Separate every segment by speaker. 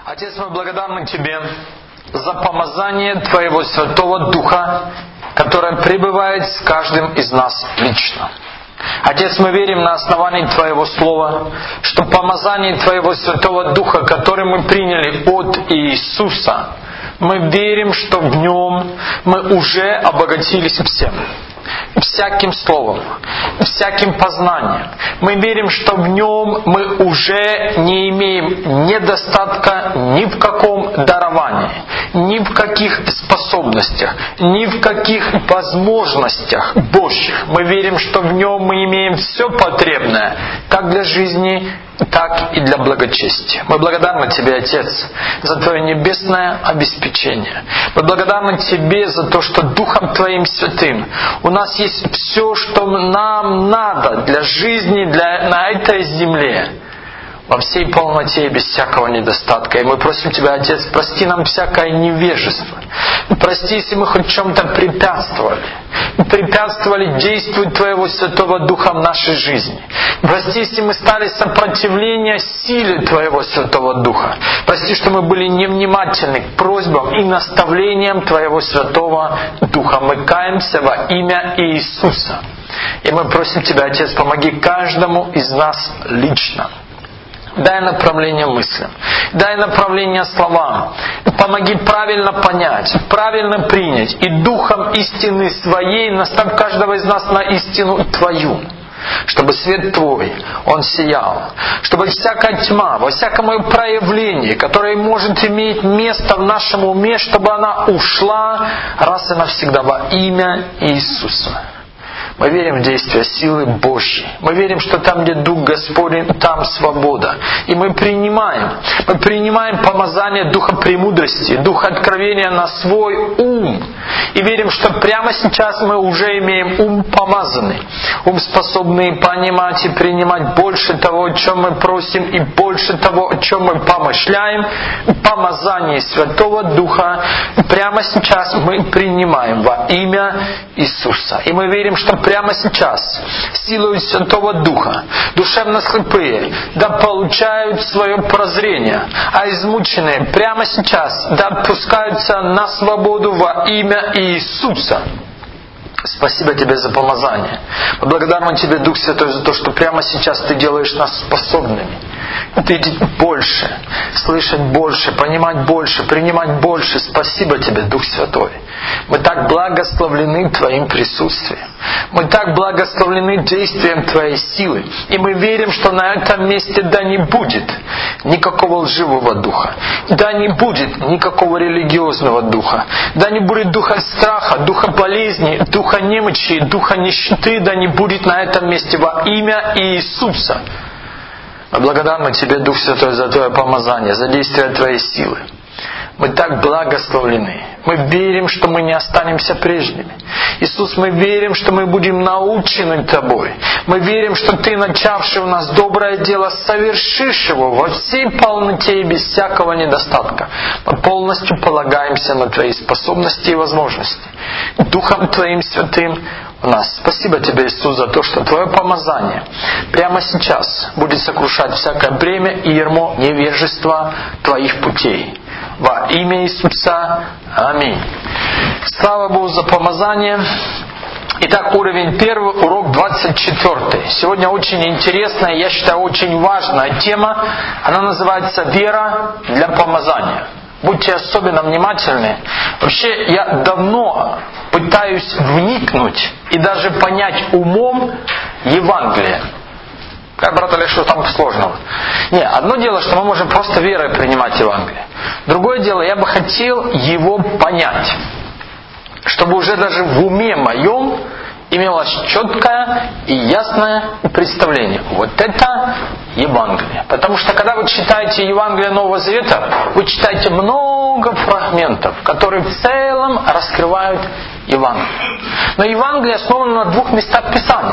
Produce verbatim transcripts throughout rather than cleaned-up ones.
Speaker 1: Отец, мы благодарны Тебе за помазание Твоего Святого Духа, которое пребывает с каждым из нас лично. Отец, мы верим на основании Твоего Слова, что помазание Твоего Святого Духа, которое мы приняли от Иисуса, мы верим, что в Нем мы уже обогатились всем. Всяким словом, всяким познанием. Мы верим, что в Нем мы уже не имеем недостатка ни в каком даровании, ни в каких способностях, ни в каких возможностях Божьих. Мы верим, что в Нем мы имеем все потребное, как для жизни, так и для благочестия. Мы благодарны Тебе, Отец, за Твое небесное обеспечение. Мы благодарны Тебе за то, что Духом Твоим Святым у нас есть все, что нам надо для жизни для, на этой земле, во всей полноте и без всякого недостатка. И мы просим Тебя, Отец, прости нам всякое невежество. Прости, если мы хоть в чем-то препятствовали. Препятствовали действию Твоего Святого Духа в нашей жизни. Прости, если мы стали сопротивление силе Твоего Святого Духа. Прости, что мы были невнимательны к просьбам и наставлениям Твоего Святого Духа. Мы каемся во имя Иисуса. И мы просим Тебя, Отец, помоги каждому из нас лично. Дай направление мыслям, дай направление словам, помоги правильно понять, правильно принять и духом истины своей наставь каждого из нас на истину Твою, чтобы свет Твой, он сиял, чтобы всякая тьма, во всяком ее проявлении, которое может иметь место в нашем уме, чтобы она ушла раз и навсегда во имя Иисуса. Мы верим в действие силы Божьей. Мы верим, что там, где Дух Господень, там свобода. И мы принимаем. Мы принимаем помазание Духа премудрости, Духа откровения на свой ум. И верим, что прямо сейчас мы уже имеем ум помазанный. Ум, способный понимать и принимать больше того, о чем мы просим, и больше того, о чем мы помышляем. Помазание Святого Духа прямо сейчас мы принимаем во имя Иисуса. И мы верим, что прямо сейчас силой Святого Духа душевно слепые да получают свое прозрение, а измученные прямо сейчас да отпускаются на свободу во имя Иисуса. Спасибо Тебе за помазание. Мы благодарны Тебе, Дух Святой, за то, что прямо сейчас Ты делаешь нас способными видеть больше, слышать больше, понимать больше, принимать больше. Спасибо Тебе, Дух Святой. Мы так благословлены Твоим присутствием. Мы так благословлены действием Твоей силы. И мы верим, что на этом месте да не будет никакого лживого духа. Да не будет никакого религиозного духа. Да не будет духа страха, духа болезни, духа немощи, духа нищеты. Да не будет на этом месте во имя Иисуса. Мы благодарны Тебе, Дух Святой, за Твое помазание, за действие Твоей силы. Мы так благословлены. Мы верим, что мы не останемся прежними. Иисус, мы верим, что мы будем научены Тобой. Мы верим, что Ты, начавший у нас доброе дело, совершишь его во всей полноте и без всякого недостатка. Мы полностью полагаемся на Твои способности и возможности. Духом Твоим Святым у нас. Спасибо Тебе, Иисус, за то, что Твое помазание прямо сейчас будет сокрушать всякое бремя и ярмо невежества Твоих путей. Во имя Иисуса. Аминь. Слава Богу за помазание. Итак, уровень первый, урок двадцать четвёртый. Сегодня очень интересная, я считаю, очень важная тема. Она называется «Вера для помазания». Будьте особенно внимательны. Вообще, я давно пытаюсь вникнуть и даже понять умом Евангелие. Как, брат Олег, что там сложного? Не, одно дело, что мы можем просто верой принимать Евангелие. Другое дело, я бы хотел его понять. Чтобы уже даже в уме моем имелось четкое и ясное представление. Вот это Евангелие. Потому что когда вы читаете Евангелие Нового Завета, вы читаете много фрагментов, которые в целом раскрывают Евангелие. Но Евангелие основано на двух местах Писания.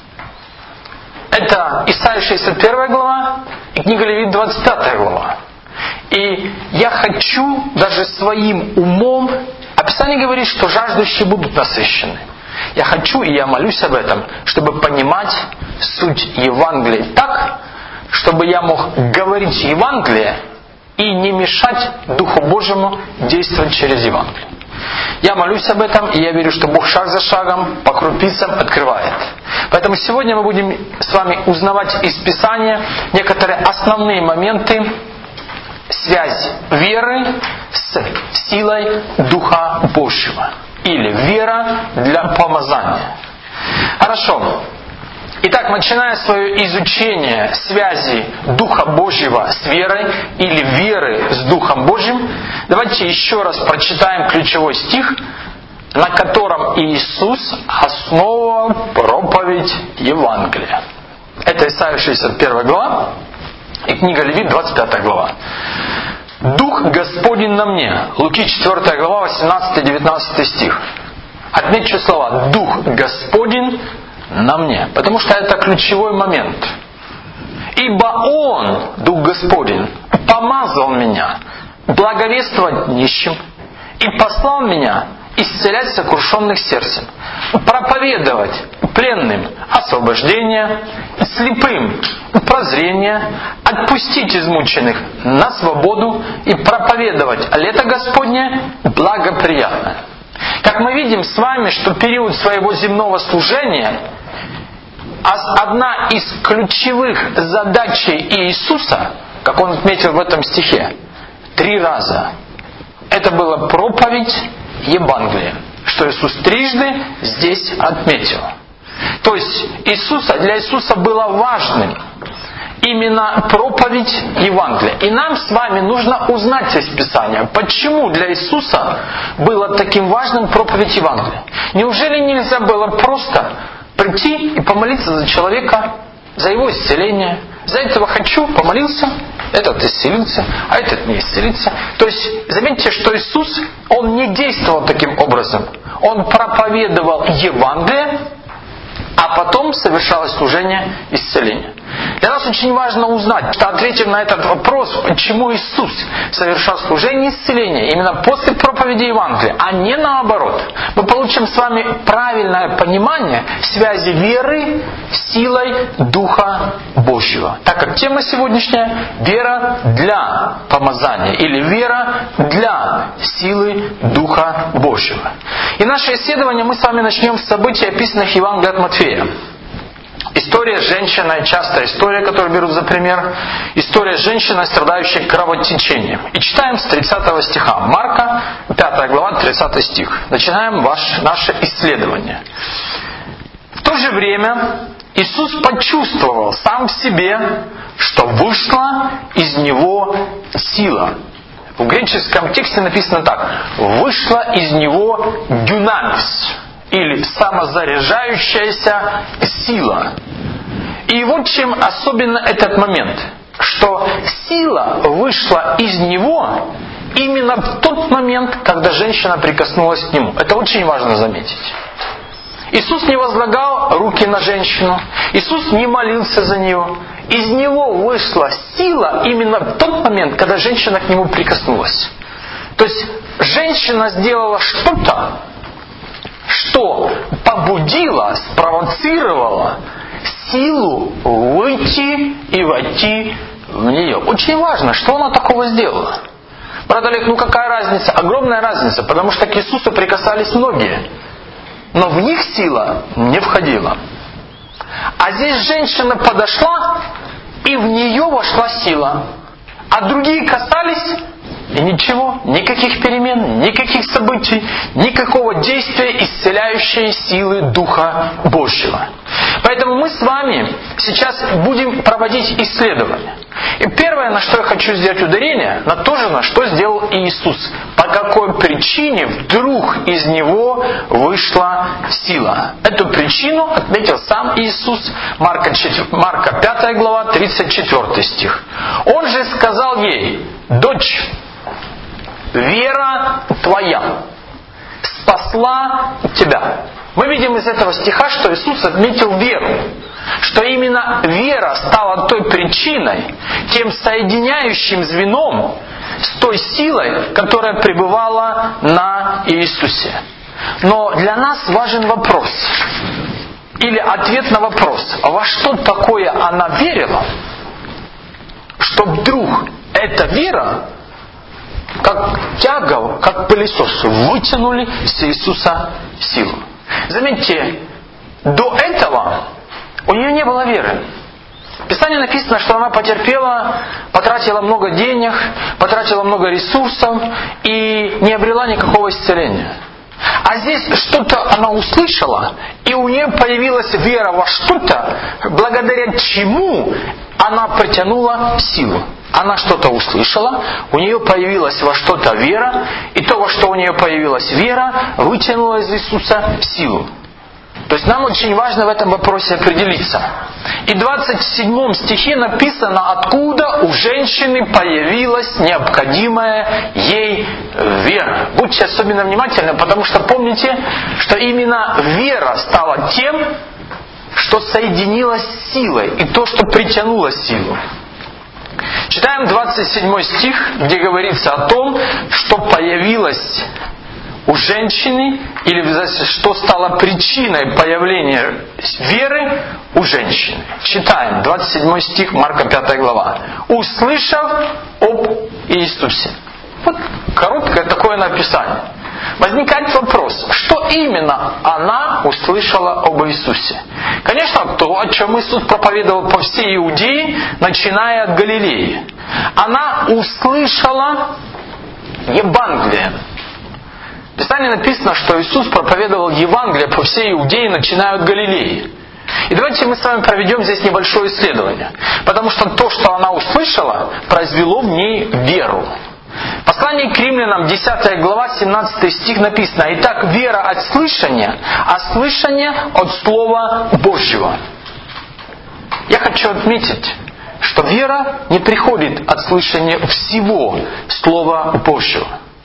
Speaker 1: Это Исайя шестьдесят первая глава и книга Левит двадцать пятая глава. И я хочу даже своим умом, а Писание говорит, что жаждущие будут насыщены. Я хочу, и я молюсь об этом, чтобы понимать суть Евангелия так, чтобы я мог говорить Евангелие и не мешать Духу Божьему действовать через Евангелие. Я молюсь об этом, и я верю, что Бог шаг за шагом, по крупицам открывает. Поэтому сегодня мы будем с вами узнавать из Писания некоторые основные моменты связи веры с силой Духа Божьего. Или вера для помазания. Хорошо. Итак, начиная свое изучение связи Духа Божьего с верой или веры с Духом Божьим, давайте еще раз прочитаем ключевой стих, на котором Иисус основывал проповедь Евангелия. Это Исайя шестьдесят первая глава и книга Левит двадцать пятая глава. «Дух Господень на мне». Луки четвёртая глава, восемнадцатый-девятнадцатый стих. Отмечу слова «Дух Господень на мне», потому что это ключевой момент. «Ибо Он, Дух Господень, помазал меня благовествовать нищим и послал меня исцелять сокрушенных сердцем, проповедовать пленным освобождение, слепым прозрение, отпустить измученных на свободу и проповедовать лето Господне благоприятное». Как мы видим с вами, что период своего земного служения, одна из ключевых задач Иисуса, как Он отметил в этом стихе, три раза, это была проповедь Евангелия, что Иисус трижды здесь отметил. То есть Иисуса, для Иисуса было важным именно проповедь Евангелия. И нам с вами нужно узнать из Писания, почему для Иисуса было таким важным проповедь Евангелия. Неужели нельзя было просто прийти и помолиться за человека, за его исцеление? За этого хочу, помолился, этот исцелился, а этот не исцелится. То есть, заметьте, что Иисус, Он не действовал таким образом. Он проповедовал Евангелие, а потом совершалось служение исцеления. Для нас очень важно узнать, что ответим на этот вопрос, почему Иисус совершал служение исцеления именно после проповеди Евангелия, а не наоборот. Мы получим с вами правильное понимание связи веры с силой Духа Божьего. Так как тема сегодняшняя – вера для помазания или вера для силы Духа Божьего. И наше исследование мы с вами начнем с событий, описанных в Евангелии от Матфея. История с женщиной, частая история, которую берут за пример, история с женщиной, страдающей кровотечением. И читаем с тридцатого стиха. Марка, пятая глава, тридцатый стих. Начинаем ваш, наше исследование. В то же время Иисус почувствовал сам в себе, что вышла из Него сила. В греческом тексте написано так. Вышла из Него дюнамис. Или самозаряжающаяся сила. И вот чем особенно этот момент, что сила вышла из него именно в тот момент, когда женщина прикоснулась к нему. Это очень важно заметить. Иисус не возлагал руки на женщину, Иисус не молился за нее. Из него вышла сила именно в тот момент, когда женщина к нему прикоснулась. То есть женщина сделала что-то, что побудило, спровоцировало силу выйти и войти в нее. Очень важно, что она такого сделала. Брат Олег, ну какая разница? Огромная разница, потому что к Иисусу прикасались многие, но в них сила не входила. А здесь женщина подошла, и в нее вошла сила. А другие касались, и ничего, никаких перемен, никаких событий, никакого действия исцеляющей силы Духа Божьего. Поэтому мы с вами сейчас будем проводить исследования. И первое, на что я хочу сделать ударение, на то же, на что сделал Иисус. По какой причине вдруг из Него вышла сила. Эту причину отметил сам Иисус, Марка, Марка пятая глава, тридцать четвёртый стих. Он же сказал ей: «Дочь, вера твоя спасла тебя». Мы видим из этого стиха, что Иисус отметил веру. Что именно вера стала той причиной, тем соединяющим звеном с той силой, которая пребывала на Иисусе. Но для нас важен вопрос, или ответ на вопрос, во что такое она верила, что вдруг эта вера, как тяга, как пылесос, вытянули с Иисуса силу. Заметьте, до этого у нее не было веры. В Писании написано, что она потерпела, потратила много денег, потратила много ресурсов и не обрела никакого исцеления. А здесь что-то она услышала, и у нее появилась вера во что-то, благодаря чему она притянула силу. Она что-то услышала, у нее появилась во что-то вера, и то, во что у нее появилась вера, вытянуло из Иисуса силу. То есть нам очень важно в этом вопросе определиться. И в двадцать седьмом стихе написано, откуда у женщины появилась необходимая ей вера. Будьте особенно внимательны, потому что помните, что именно вера стала тем, что соединилось с силой, и то, что притянуло силу. Читаем двадцать седьмой стих, где говорится о том, что появилась у женщины, или что стало причиной появления веры у женщины. Читаем двадцать седьмой стих, Марка пятая глава. «Услышав об Иисусе». Вот короткое такое написание. Возникает вопрос, что именно она услышала об Иисусе? Конечно, то, о чем Иисус проповедовал по всей Иудее, начиная от Галилеи. Она услышала Евангелие. В Писании написано, что Иисус проповедовал Евангелие по всей Иудее, начиная от Галилеи. И давайте мы с вами проведем здесь небольшое исследование. Потому что то, что она услышала, произвело в ней веру. В послании к Римлянам, десятая глава, семнадцатый стих написано: «Итак, вера от слышания, а слышание от Слова Божьего». Я хочу отметить, что вера не приходит от слышания всего Слова Божьего.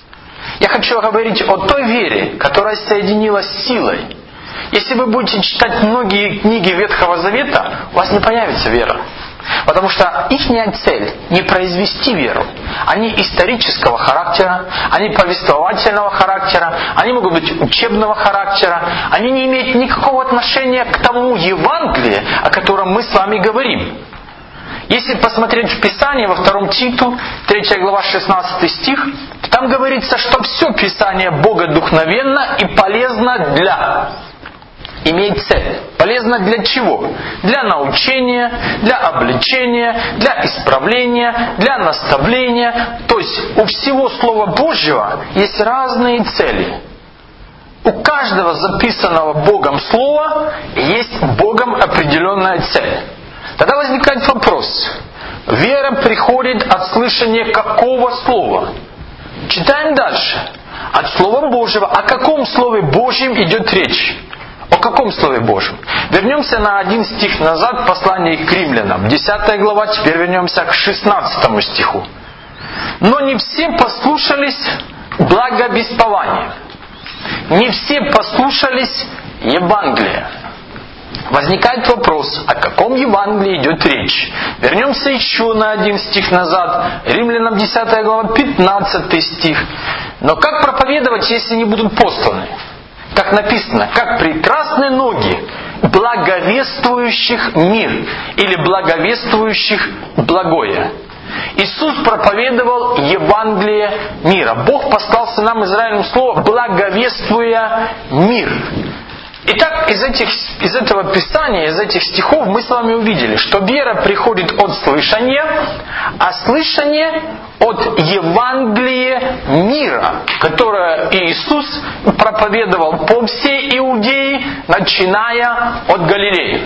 Speaker 1: Я хочу говорить о той вере, которая соединилась с силой. Если вы будете читать многие книги Ветхого Завета, у вас не появится вера. Потому что их цель не произвести веру. Они исторического характера, они повествовательного характера, они могут быть учебного характера, они не имеют никакого отношения к тому Евангелию, о котором мы с вами говорим. Если посмотреть в Писании, во втором Титу, третья глава, шестнадцатый стих, там говорится, что все Писание богодухновенно и полезно для... Имеет цель. Полезно для чего? Для научения, для обличения, для исправления, для наставления. То есть у всего Слова Божьего есть разные цели. У каждого записанного Богом Слова есть Богом определенная цель. Тогда возникает вопрос. Вера приходит от слышания какого слова? Читаем дальше. От Слова Божьего. О каком Слове Божьем идет речь? О каком Слове Божьем? Вернемся на один стих назад в послании к Римлянам. десятая глава, теперь вернемся к шестнадцатому стиху. «Но не все послушались благовествования». Не все послушались Евангелия. Возникает вопрос, о каком Евангелии идет речь? Вернемся еще на один стих назад. Римлянам десятая глава, пятнадцатый стих. «Но как проповедовать, если не будут посланы?» Как написано, как прекрасны ноги благовествующих мир или благовествующих благое. Иисус проповедовал Евангелие мира. Бог послал сынам Израилевым слово, благовествуя мир. Итак, из, этих, из этого Писания, из этих стихов мы с вами увидели, что вера приходит от слышания, а слышание от Евангелия мира, которое Иисус проповедовал по всей Иудее, начиная от Галилеи.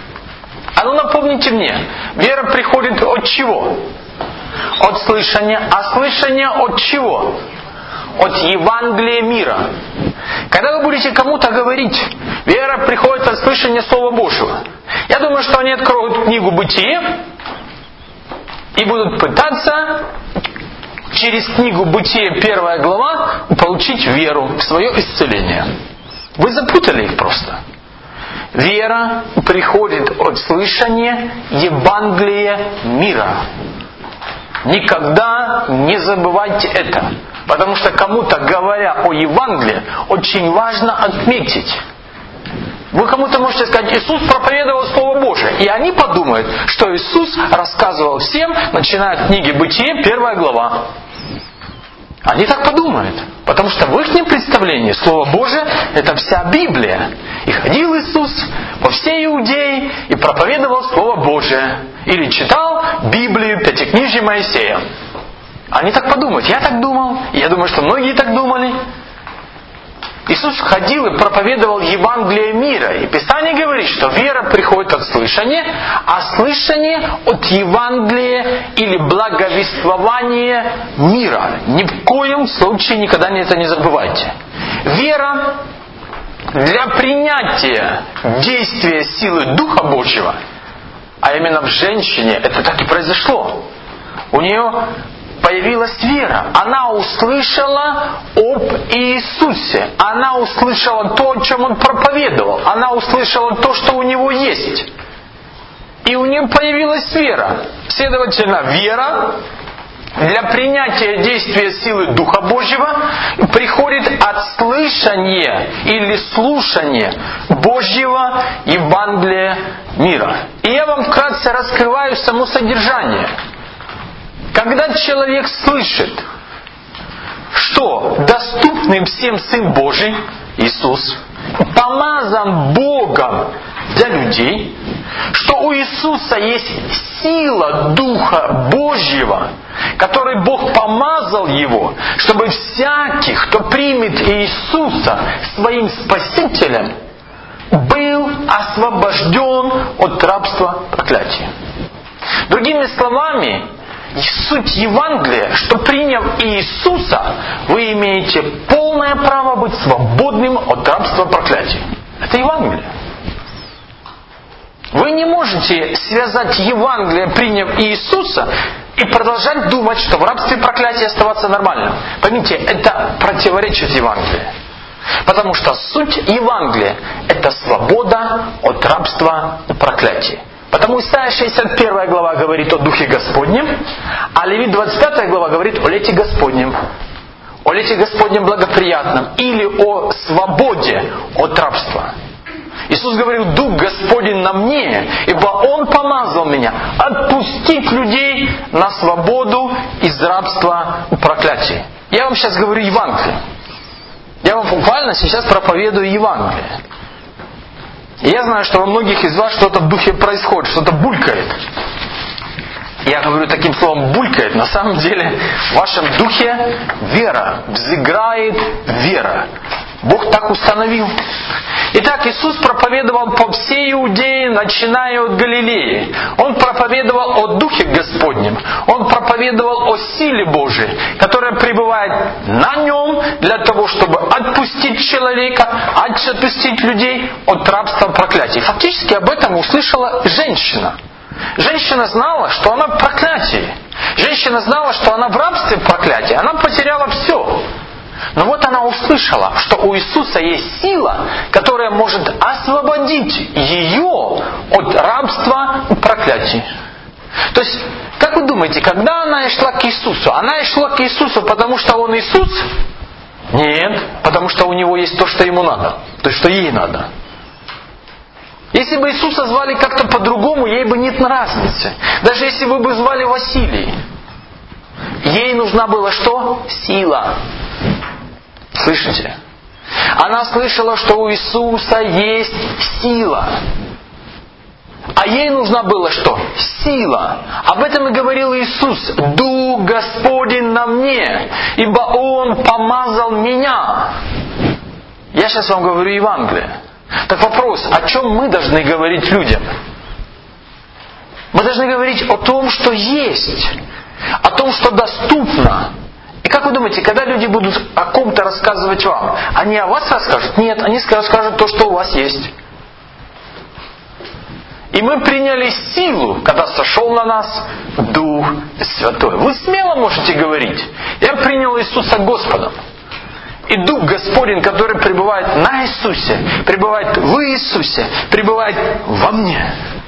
Speaker 1: А ну напомните мне, вера приходит от чего? От слышания. А слышание от чего? От Евангелия мира. Когда вы будете кому-то говорить, вера приходит от слышания Слова Божьего, я думаю, что они откроют книгу «Бытие» и будут пытаться через книгу «Бытие» первая глава получить веру в свое исцеление. Вы запутали их просто. Вера приходит от слышания Евангелия мира. Никогда не забывайте это. Потому что кому-то, говоря о Евангелии, очень важно отметить, Вы кому-то можете сказать, Иисус проповедовал Слово Божие. И они подумают, что Иисус рассказывал всем, начиная от книги Бытие, первая глава. Они так подумают. Потому что в их представлении Слово Божие – это вся Библия. И ходил Иисус по всей Иудее и проповедовал Слово Божие. Или читал Библию, Пятикнижие Моисея. Они так подумают. Я так думал. И я думаю, что многие так думали. Иисус ходил и проповедовал Евангелие мира. И Писание говорит, что вера приходит от слышания, а слышание от Евангелия или благовествования мира. Ни в коем случае никогда это не забывайте. Вера для принятия действия силы Духа Божьего, а именно в женщине это так и произошло. У нее появилась вера. Она услышала об Иисусе. Она услышала то, о чем Он проповедовал. Она услышала то, что у Него есть. И у нее появилась вера. Следовательно, вера для принятия действия силы Духа Божьего приходит от слышания или слушания Божьего Евангелия мира. И я вам вкратце раскрываю само содержание. Когда человек слышит, что доступный всем Сын Божий, Иисус, помазан Богом для людей, что у Иисуса есть сила Духа Божьего, которой Бог помазал Его, чтобы всякий, кто примет Иисуса своим Спасителем, был освобожден от рабства проклятия. Другими словами, суть Евангелия, что приняв Иисуса, вы имеете полное право быть свободным от рабства проклятия. Это Евангелие. Вы не можете связать Евангелие, приняв Иисуса, и продолжать думать, что в рабстве проклятия оставаться нормально. Поймите, это противоречит Евангелию. Потому что суть Евангелия – это свобода от рабства и проклятия. Потому Исайя шестьдесят первая глава говорит о Духе Господнем, а Левит двадцать пятая глава говорит о лете Господнем. О лете Господнем благоприятном или о свободе от рабства. Иисус говорил, Дух Господень на мне, ибо Он помазал меня отпустить людей на свободу из рабства и проклятия. Я вам сейчас говорю Евангелие. Я вам буквально сейчас проповедую Евангелие. И я знаю, что во многих из вас что-то в духе происходит, что-то булькает. Я говорю таким словом булькает. На самом деле в вашем духе вера, взыграет вера. Бог так установил. Итак, Иисус проповедовал по всей Иудее, начиная от Галилеи. Он проповедовал о Духе Господнем. Он проповедовал о силе Божией, которая пребывает на Нем для того, чтобы отпустить человека, отпустить людей от рабства проклятия. Фактически об этом услышала женщина. Женщина знала, что она в проклятии. Женщина знала, что она в рабстве проклятия. Она потеряла все. Но вот она услышала, что у Иисуса есть сила, которая может освободить ее от рабства и проклятия. То есть, как вы думаете, когда она шла к Иисусу? Она шла к Иисусу, потому что Он Иисус? Нет, потому что у Него есть то, что Ему надо. То есть, что ей надо. Если бы Иисуса звали как-то по-другому, ей бы нет разницы. Даже если вы бы звали Василий. Ей нужна была что? Сила. Слышите? Она слышала, что у Иисуса есть сила. А ей нужна была что? Сила. Об этом и говорил Иисус. Дух Господень на мне, ибо Он помазал меня. Я сейчас вам говорю Евангелие. Так вопрос, о чем мы должны говорить людям? Мы должны говорить о том, что есть. О том, что доступно. И как вы думаете, когда люди будут о ком-то рассказывать вам, они о вас расскажут? Нет, они расскажут то, что у вас есть. И мы приняли силу, когда сошел на нас Дух Святой. Вы смело можете говорить: я принял Иисуса Господом. И Дух Господень, который пребывает на Иисусе, пребывает в Иисусе, пребывает во мне.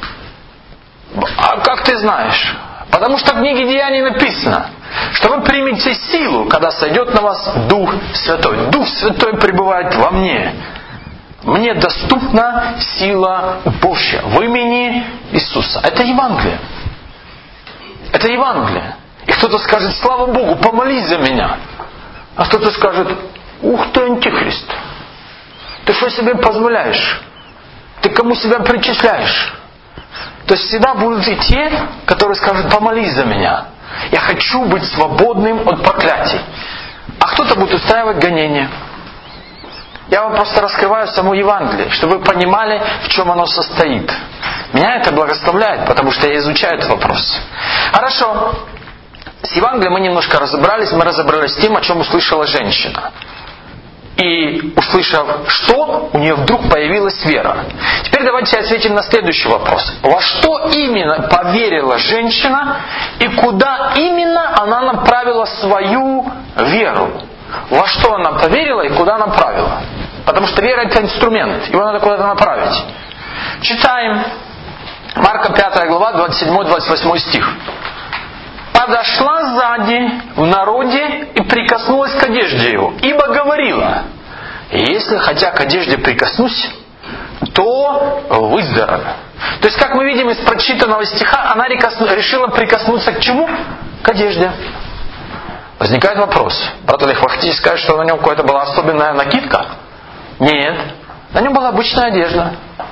Speaker 1: А как ты знаешь? Потому что в книге Деяний написано, что вы примете силу, когда сойдет на вас Дух Святой. Дух Святой пребывает во мне. мне доступна сила Божья в имени Иисуса. Это Евангелие. Это Евангелие. И кто-то скажет: слава Богу, помолись за меня. А кто-то скажет: ух ты, антихрист. Ты что себе позволяешь? Ты кому себя причисляешь? То есть всегда будут и те, которые скажут: помолись за меня. Я хочу быть свободным от проклятий. А кто-то будет устраивать гонения. Я вам просто раскрываю само Евангелие, чтобы вы понимали, в чем оно состоит. Меня это благословляет, потому что я изучаю этот вопрос. Хорошо. С Евангелием мы немножко разобрались. Мы разобрались с тем, о чем услышала женщина. И услышав что, у нее вдруг появилась вера. Теперь давайте ответим на следующий вопрос. Во что именно поверила женщина и куда именно она направила свою веру? Во что она поверила и куда направила? Потому что вера — это инструмент, его надо куда-то направить. Читаем Марка пятая глава, двадцать седьмой двадцать восьмой стих. «Подошла сзади в народе и прикоснулась к одежде его, ибо говорила: если хотя к одежде прикоснусь, то выздоровлю». То есть, как мы видим из прочитанного стиха, она решила прикоснуться к чему? К одежде. Возникает вопрос: брат Олег, вы хотите сказать, что на нем какая-то была особенная накидка? Нет, на нем была обычная одежда.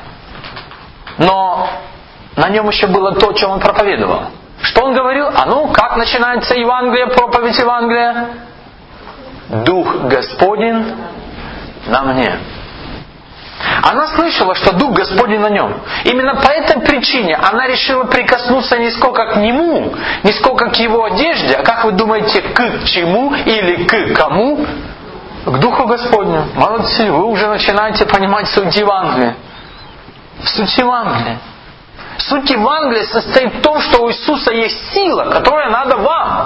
Speaker 1: Но на нем еще было то, о чем он проповедовал. Что он говорил? А ну, как начинается Евангелие, проповедь Евангелия? Дух Господень на мне. Она слышала, что Дух Господень на нем. Именно по этой причине она решила прикоснуться не сколько к нему, не сколько к его одежде, а как вы думаете, к чему или к кому? К Духу Господню. Молодцы, вы уже начинаете понимать суть Евангелия. Суть Евангелия. Суть Евангелия состоит в том, что у Иисуса есть сила, которая надо вам.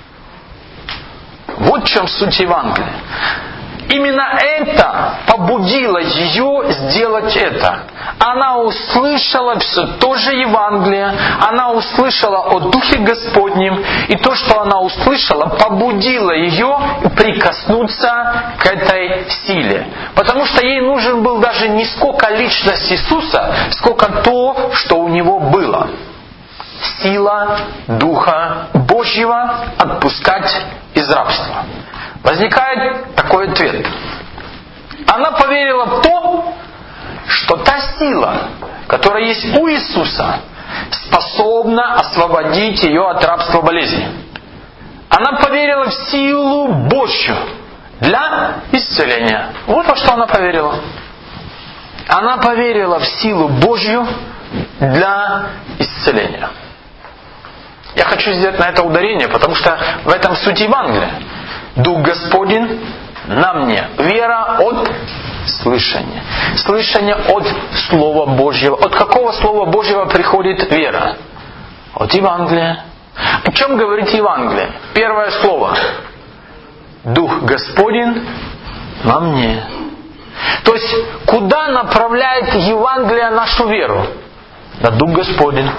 Speaker 1: Вот в чем суть Евангелия. Именно это побудило ее сделать это. Она услышала все то же Евангелие, она услышала о Духе Господнем, и то, что она услышала, побудило ее прикоснуться к этой силе. Потому что ей нужен был даже не сколько личность Иисуса, сколько то, что у Него было. Сила Духа Божьего отпускать из рабства. Возникает такой ответ. Она поверила в то, что та сила, которая есть у Иисуса, способна освободить ее от рабства болезни. Она поверила в силу Божью для исцеления. Вот во что она поверила. Она поверила в силу Божью для исцеления. Я хочу сделать на это ударение, потому что в этом суть Евангелия. Дух Господень на мне. Вера от слышания. Слышание от Слова Божьего. От какого Слова Божьего приходит вера? От Евангелия. О чем говорит Евангелие? Первое слово. Дух Господень на мне. То есть, куда направляет Евангелие нашу веру? На Дух Господень.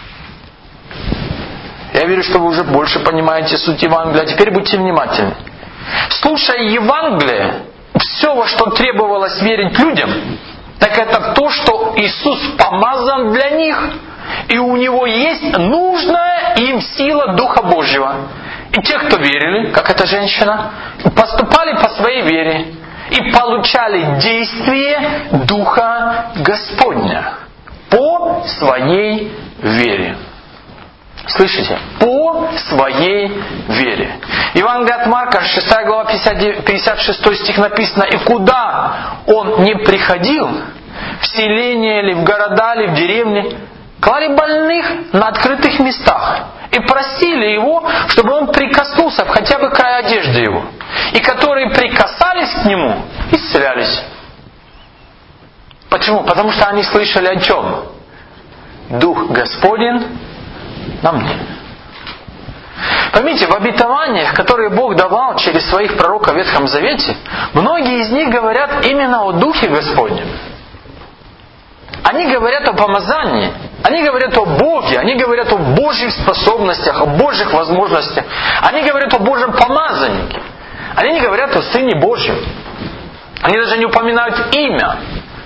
Speaker 1: Я верю, что вы уже больше понимаете суть Евангелия. А теперь будьте внимательны. Слушая Евангелие, все, во что требовалось верить людям, так это то, что Иисус помазан для них, и у Него есть нужная им сила Духа Божьего. И те, кто верили, как эта женщина, поступали по своей вере и получали действие Духа Господня по своей вере. Слышите? По своей вере. Евангелие от Марка, шестая глава, пятьдесят шестой стих написано: «И куда он не приходил, в селение ли, в города ли, в деревне, клали больных на открытых местах и просили его, чтобы он прикоснулся хотя бы к краю одежды его. И которые прикасались к нему, исцелялись». Почему? Потому что они слышали о чем? Дух Господень на мне. Поймите, в обетованиях, которые Бог давал через своих пророков в Ветхом Завете, многие из них говорят именно о Духе Господнем. Они говорят о помазании, они говорят о Боге, они говорят о Божьих способностях, о Божьих возможностях, они говорят о Божьем помазаннике. Они не говорят о Сыне Божьем. Они даже не упоминают имя.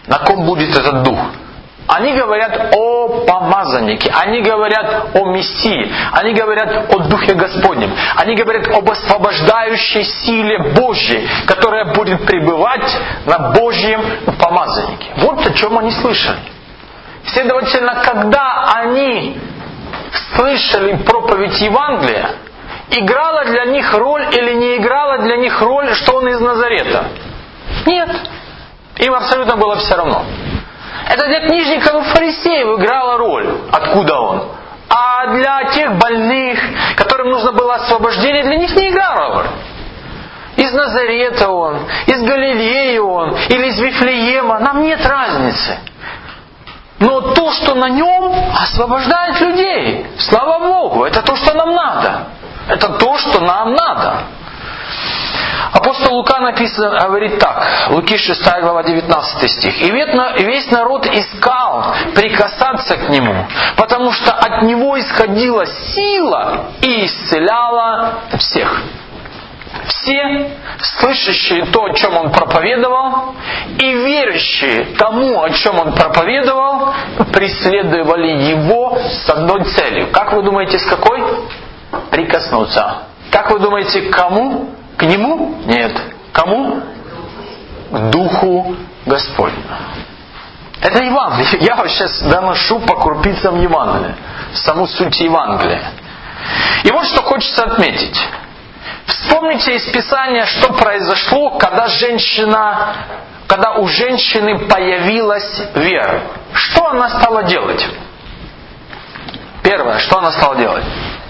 Speaker 1: На ком будет этот дух? Они говорят о помазаннике, они говорят о Мессии, они говорят о Духе Господнем, они говорят об освобождающей силе Божьей, которая будет пребывать на Божьем помазаннике. Вот о чем они слышали. Следовательно, когда они слышали проповедь Евангелия, играла для них роль или не играла для них роль, что он из Назарета? Нет. Им абсолютно было все равно. Это для книжников и фарисеев играла роль, откуда он. А для тех больных, которым нужно было освобождение, для них не играла роль. Из Назарета он, из Галилеи он, или из Вифлеема, нам нет разницы. Но то, что на нем, освобождает людей. Слава Богу, это то, что нам надо. Это то, что нам надо. Апостол Лука написано, говорит так, Луки шестая глава девятнадцатый стих. «И весь народ искал прикасаться к Нему, потому что от Него исходила сила и исцеляла всех». Все, слышащие то, о чем Он проповедовал, и верящие тому, о чем Он проповедовал, преследовали Его с одной целью. Как вы думаете, с какой? Прикоснуться. Как вы думаете, к кому? К Нему? Нет. Кому? К Духу Господню. Это Евангелие. Я вот сейчас доношу по крупицам Евангелия. Саму суть Евангелия. И вот что хочется отметить. Вспомните из Писания, что произошло, когда женщина, когда у женщины появилась вера. Что она стала делать? Первое, что она стала делать?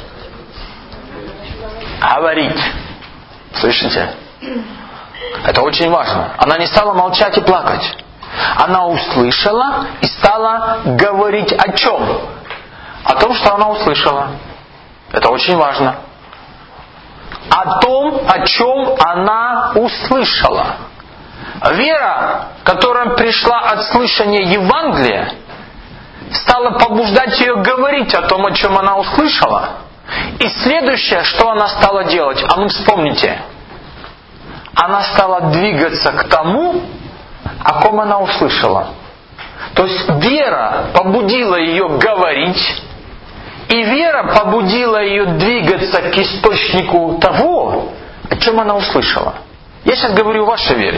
Speaker 1: Говорить. Слышите? Это очень важно. Она не стала молчать и плакать. Она услышала и стала говорить о чем? О том, что она услышала. Это очень важно. О том, о чем она услышала. Вера, которая пришла от слышания Евангелия, стала побуждать ее говорить о том, о чем она услышала. И следующее, что она стала делать, а ну вспомните, она стала двигаться к тому, о ком она услышала. То есть вера побудила ее говорить, и вера побудила ее двигаться к источнику того, о чем она услышала. Я сейчас говорю о вашей вере.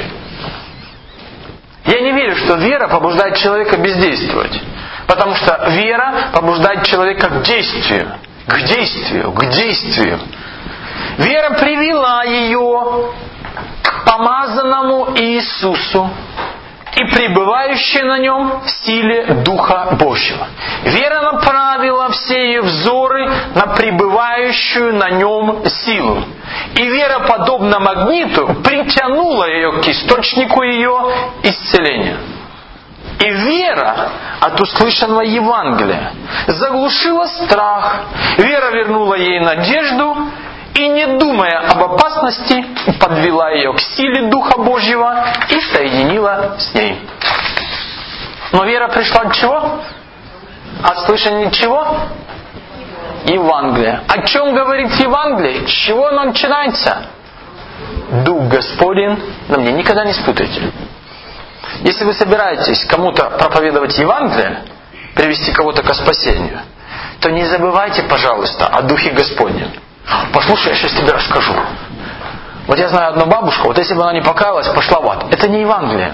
Speaker 1: Я не верю, что вера побуждает человека бездействовать. Потому что вера побуждает человека к действию. К действию, к действию. Вера привела ее к помазанному Иисусу и пребывающей на нем силе Духа Божьего. Вера направила все ее взоры на пребывающую на нем силу. И вера, подобно магниту, притянула ее к источнику ее исцеления. И вера от услышанного Евангелия заглушила страх. Вера вернула ей надежду и, не думая об опасности, подвела ее к силе Духа Божьего и соединила с ней. Но вера пришла от чего? От слышания чего? Евангелия. О чем говорит Евангелие? С чего оно начинается? Дух Господень на мне. Никогда не спутайте. Если вы собираетесь кому-то проповедовать Евангелие, привести кого-то ко спасению, то не забывайте, пожалуйста, о Духе Господнем. Послушай, я сейчас тебе расскажу. Вот я знаю одну бабушку, вот если бы она не покаялась, пошла в ад. Это не Евангелие.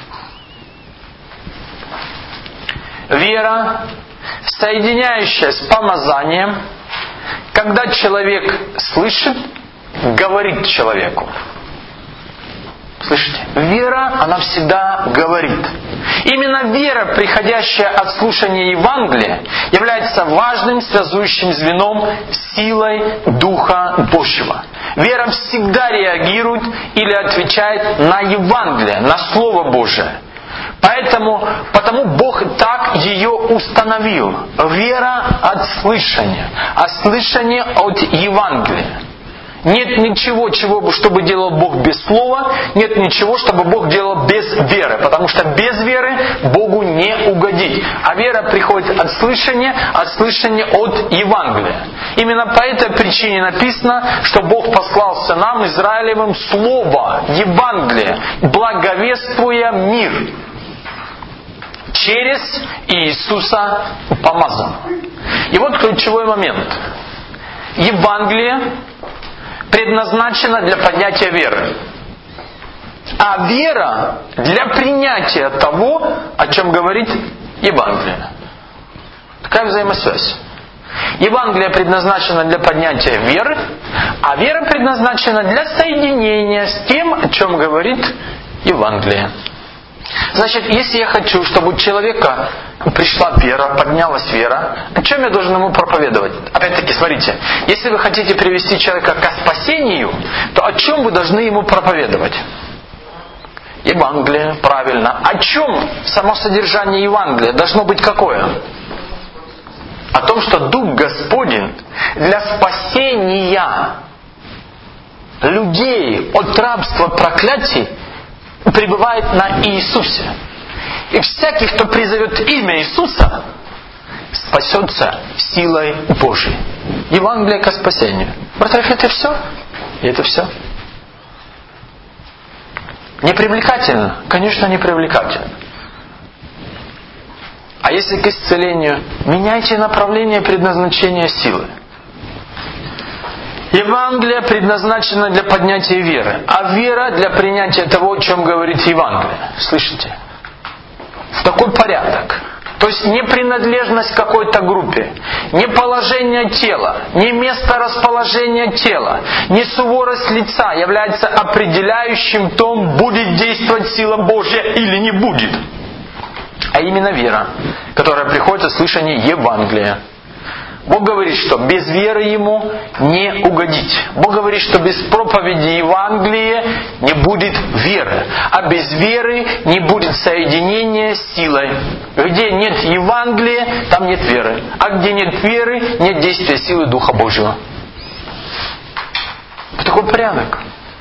Speaker 1: Вера, соединяющая с помазанием, когда человек слышит, говорит человеку. Слышите? Вера, она всегда говорит. Именно вера, приходящая от слушания Евангелия, является важным связующим звеном силой Духа Божьего. Вера всегда реагирует или отвечает на Евангелие, на Слово Божие. Поэтому, потому Бог так ее установил. Вера от слышания, а слышание от Евангелия. Нет ничего, чего, чтобы делал Бог без слова, нет ничего, чтобы Бог делал без веры, потому что без веры Богу не угодить. А вера приходит от слышания, от слышания от Евангелия. Именно по этой причине написано, что Бог послал сынам Израилевым Слово, Евангелие, благовествуя мир. через Иисуса помазанного. И вот ключевой момент. Евангелие предназначено для поднятия веры. А вера для принятия того, о чем говорит Евангелие. Такая взаимосвязь. Евангелие предназначено для поднятия веры, а вера предназначена для соединения с тем, о чем говорит Евангелие. Значит, если я хочу, чтобы у человека пришла вера, поднялась вера, о чем я должен ему проповедовать? Опять-таки, смотрите, если вы хотите привести человека к спасению, то о чем вы должны ему проповедовать? Евангелие, правильно. О чем само содержание Евангелия должно быть какое? О том, что Дух Господень для спасения людей от рабства проклятий пребывает на Иисусе. И всякий, кто призовет имя Иисуса, спасется силой Божией. Евангелие ко спасению. Братья, это все? И это все? Не привлекательно? Конечно, не привлекательно. А если к исцелению? Меняйте направление предназначения силы. Евангелие предназначено для поднятия веры, а вера для принятия того, о чем говорит Евангелие. Слышите? В такой порядок. То есть не принадлежность к какой-то группе, не положение тела, не место расположения тела, не суворость лица является определяющим том, будет действовать сила Божья или не будет. А именно вера, которая приходит от слышания Евангелия. Бог говорит, что без веры Ему не угодить. Бог говорит, что без проповеди Евангелия не будет веры. А без веры не будет соединения с силой. Где нет Евангелия, там нет веры. А где нет веры, нет действия силы Духа Божьего. Вот такой порядок.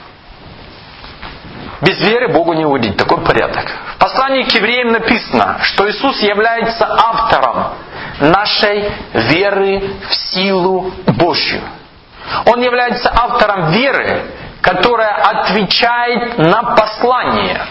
Speaker 1: Без веры Богу не угодить. Такой порядок. В послании к евреям написано, что Иисус является автором нашей веры в силу Божью. Он является автором веры, которая отвечает на послание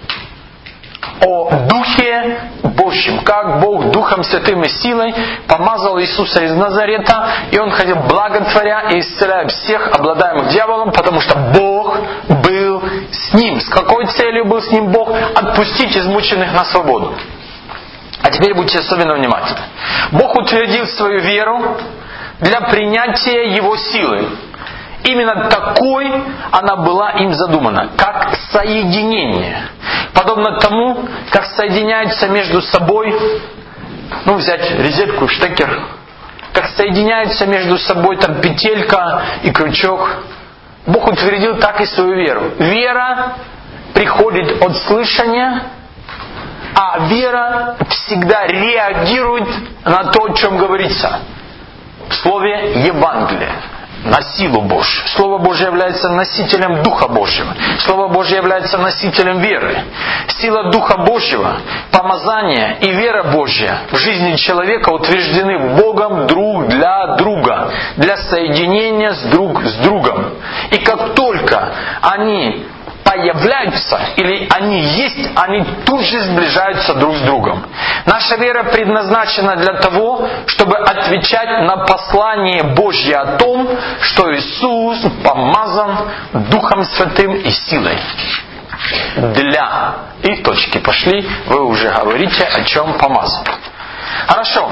Speaker 1: о Духе Божьем. Как Бог Духом Святым и силой помазал Иисуса из Назарета, и Он ходил благотворя и исцеляя всех обладаемых дьяволом, потому что Бог был с ним. С какой целью был с ним Бог? Отпустить измученных на свободу. А теперь будьте особенно внимательны. Бог утвердил свою веру для принятия Его силы. Именно такой она была им задумана, как соединение. Подобно тому, как соединяются между собой, ну взять резетку, штекер, как соединяются между собой там петелька и крючок. Бог утвердил так и свою веру. Вера приходит от слышания, а вера всегда реагирует на то, о чем говорится в слове Евангелия. На силу Божью. Слово Божье является носителем Духа Божьего. Слово Божье является носителем веры. Сила Духа Божьего, помазание и вера Божья в жизни человека утверждены Богом друг для друга, для соединения с друг с другом. И как только они появляются, или они есть, они тут же сближаются друг с другом. Наша вера предназначена для того, чтобы отвечать на послание Божье о том, что Иисус помазан Духом Святым и силой. Для. И точки пошли, вы уже говорите, о чем помазан. Хорошо.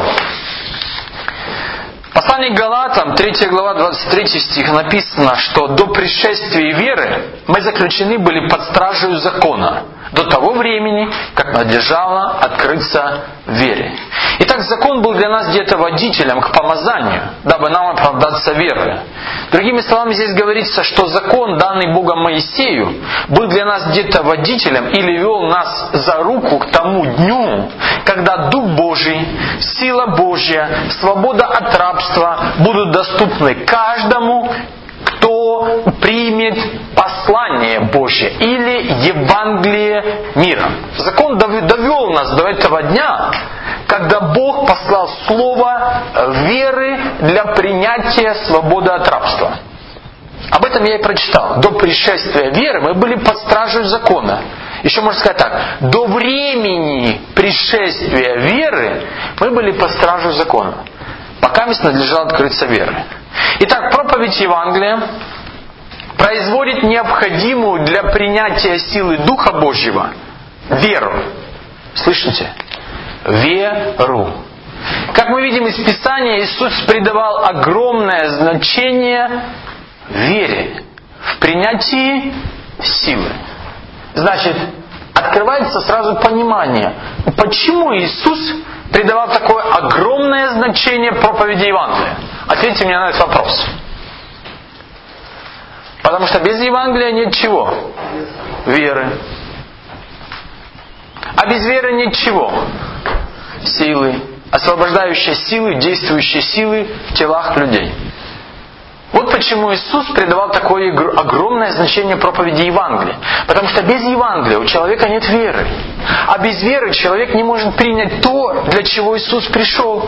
Speaker 1: В послании к Галатам, третья глава, двадцать третий стих, написано, что до пришествия веры мы заключены были под стражей закона, до того времени, как надлежало открыться вере. Итак, закон был для нас где-то водителем к помазанию, дабы нам оправдаться верой. Другими словами, здесь говорится, что закон, данный Богом Моисею, был для нас где-то водителем или вел нас за руку к тому дню, когда Дух Божий, сила Божья, свобода от рабства будут доступны каждому, кто примет послание Божье или Евангелие мира. Закон довел нас до этого дня, когда Бог послал слово веры для принятия свободы от рабства. Об этом я и прочитал. До пришествия веры мы были под стражей закона. Еще можно сказать так. До времени пришествия веры мы были по стражу закона. Пока мне надлежало открыться веры. Итак, проповедь Евангелия производит необходимую для принятия силы Духа Божьего веру. Слышите? Веру. Как мы видим из Писания, Иисус придавал огромное значение вере в принятии силы. Значит, открывается сразу понимание, почему Иисус придавал такое огромное значение проповеди Евангелия. Ответьте мне на этот вопрос. Потому что без Евангелия нет чего? Веры. А без веры нет чего? Силы. Освобождающей силы, действующей силы в телах людей. Вот почему Иисус придавал такое огромное значение проповеди Евангелия. Потому что без Евангелия у человека нет веры. А без веры человек не может принять то, для чего Иисус пришел.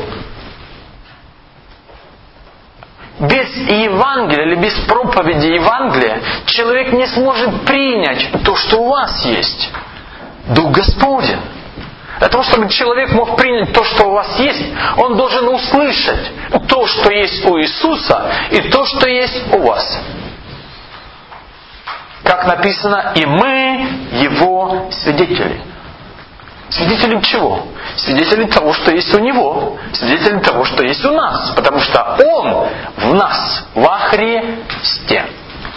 Speaker 1: Без Евангелия или без проповеди Евангелия человек не сможет принять то, что у вас есть. Дух Господень. Для того, чтобы человек мог принять то, что у вас есть, он должен услышать то, что есть у Иисуса, и то, что есть у вас. Как написано, и мы Его свидетели. Свидетели чего? Свидетели того, что есть у Него. Свидетели того, что есть у нас. Потому что Он в нас, во Христе.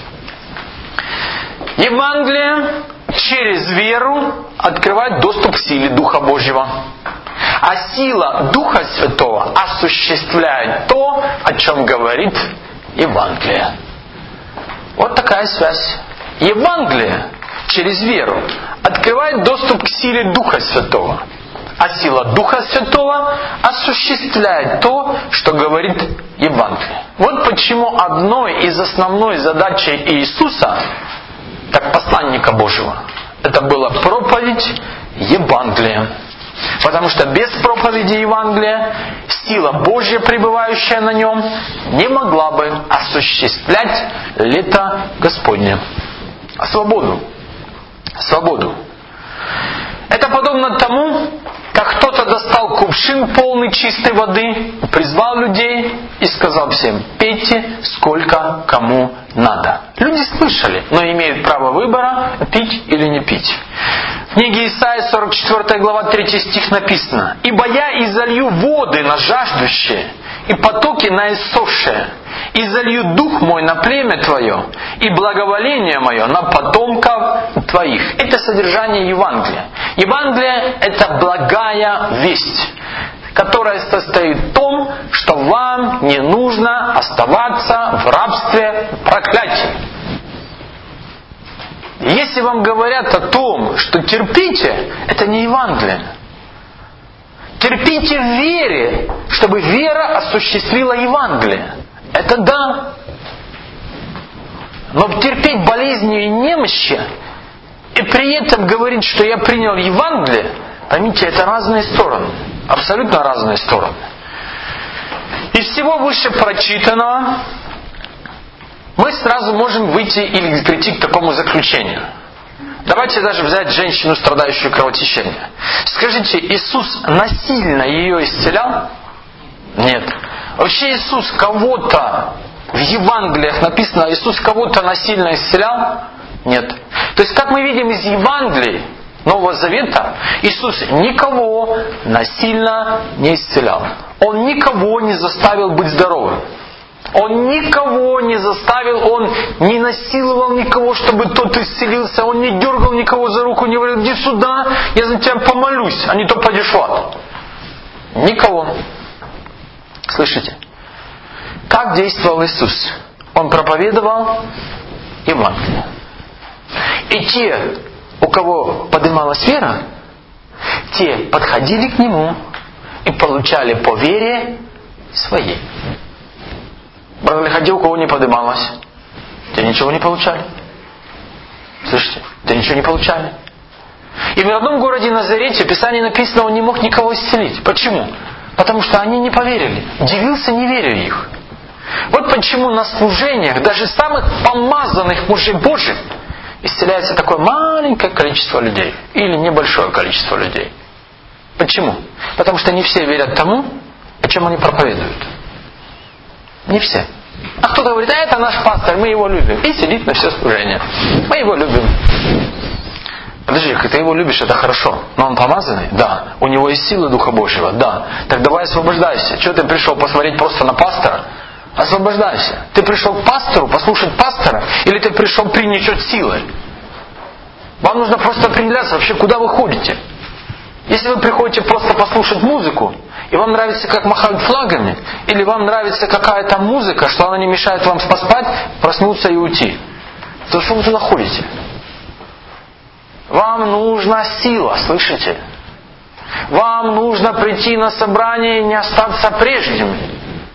Speaker 1: Евангелие через веру открывает доступ к силе Духа Божьего. А сила Духа Святого осуществляет то, о чем говорит Евангелие. Вот такая связь. Евангелие через веру открывает доступ к силе Духа Святого. А сила Духа Святого осуществляет то, что говорит Евангелие. Вот почему одной из основной задачей Иисуса, как посланника Божьего, это была проповедь Евангелия. Потому что без проповеди Евангелия сила Божья, пребывающая на нем, не могла бы осуществлять лето Господне. Свободу. Свободу. Это подобно тому, как кто-то достал кувшин полный чистой воды, призвал людей и сказал всем: пейте сколько кому надо. Люди слышали, но имеют право выбора, пить или не пить. В книге Исаии, сорок четвёртая глава, третий стих написано: «Ибо я изолью воды на жаждущие, и потоки на иссохшие, и залью дух мой на племя твое, и благоволение мое на потомков твоих». Это содержание Евангелия. Евангелие – это благая весть, которая состоит в том, что вам не нужно оставаться в рабстве проклятия. Если вам говорят о том, что терпите, это не Евангелие. Терпите в вере, чтобы вера осуществила Евангелие. Это да. Но терпеть болезни и немощи, и при этом говорить, что я принял Евангелие, поймите, это разные стороны. Абсолютно разные стороны. Из всего выше прочитанного мы сразу можем выйти или прийти к такому заключению. Давайте даже взять женщину, страдающую кровотечением. Скажите, Иисус насильно ее исцелял? Нет. Вообще Иисус кого-то, в Евангелиях написано, Иисус кого-то насильно исцелял? Нет. То есть, как мы видим из Евангелий Нового Завета, Иисус никого насильно не исцелял. Он никого не заставил быть здоровым. Он никого не заставил, Он не насиловал никого, чтобы тот исцелился. Он не дергал никого за руку, не говорил: иди сюда, я за тебя помолюсь, а не то пойдешь в ад. Никого. Слышите? Как действовал Иисус? Он проповедовал Евангелие. И те, у кого поднималась вера, те подходили к Нему и получали по вере своей. Брали, ходи, у кого не поднималось, те ничего не получали. Слышите? Те ничего не получали. И в родном городе Назарете в Писании написано, Он не мог никого исцелить. Почему? Потому что они не поверили. Дивился неверию их. Вот почему на служениях даже самых помазанных мужей Божьих исцеляется такое маленькое количество людей или небольшое количество людей. Почему? Потому что не все верят тому, о чем они проповедуют. Не все. А кто-то говорит, а это наш пастор, мы его любим. И сидит на все служение. Мы его любим. Подожди, как ты его любишь, это хорошо. Но он помазанный? Да. У него есть сила Духа Божьего? Да. Так давай освобождайся. Что ты пришел посмотреть просто на пастора? Освобождайся. Ты пришел к пастору, послушать пастора? Или ты пришел принять от силы? Вам нужно просто определяться вообще, куда вы ходите. Если вы приходите просто послушать музыку, и вам нравится, как махают флагами, или вам нравится какая-то музыка, что она не мешает вам поспать, проснуться и уйти, то что вы туда ходите? Вам нужна сила, слышите? Вам нужно прийти на собрание и не остаться прежними.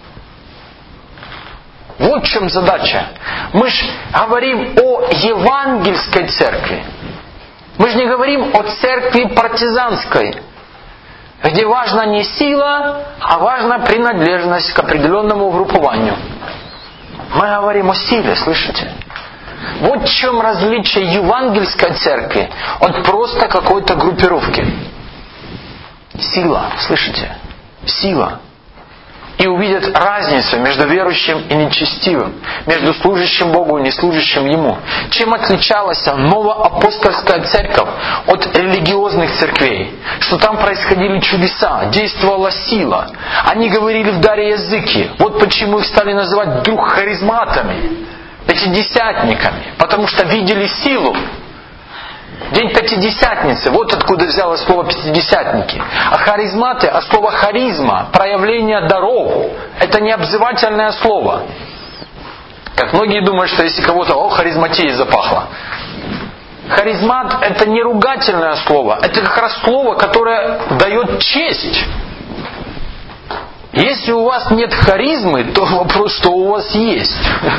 Speaker 1: Вот в чем задача. Мы же говорим о евангельской церкви. Мы же не говорим о церкви партизанской, где важна не сила, а важна принадлежность к определенному группованию. Мы говорим о силе, слышите? Вот в чем различие евангельской церкви от просто какой-то группировки. Сила, слышите? Сила. И увидят разницу между верующим и нечестивым, между служащим Богу и неслужащим Ему. Чем отличалась новоапостольская церковь от религиозных церквей? Что там происходили чудеса, действовала сила. Они говорили в даре языки. Вот почему их стали называть вдруг харизматами, пятидесятниками, потому что видели силу. День Пятидесятницы, вот откуда взялось слово «пятидесятники». А харизматы, от слова «харизма», проявление даров, это не обзывательное слово. Как многие думают, что если кого-то, о, харизматией запахло. Харизмат это не ругательное слово, это как раз слово, которое дает честь. Если у вас нет харизмы, то вопрос, что у вас есть.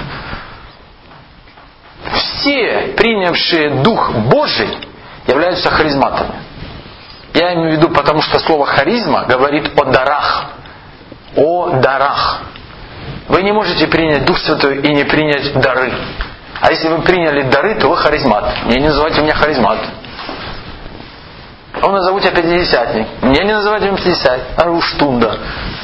Speaker 1: Все, принявшие Дух Божий, являются харизматами. Я имею в виду, потому что слово харизма говорит о дарах. О дарах. Вы не можете принять Дух Святой и не принять дары. А если вы приняли дары, то вы харизмат. Не называйте меня харизмат. Он назову тебя пятидесятник. Мне не называйте меня пятидесятник. А уж тунда.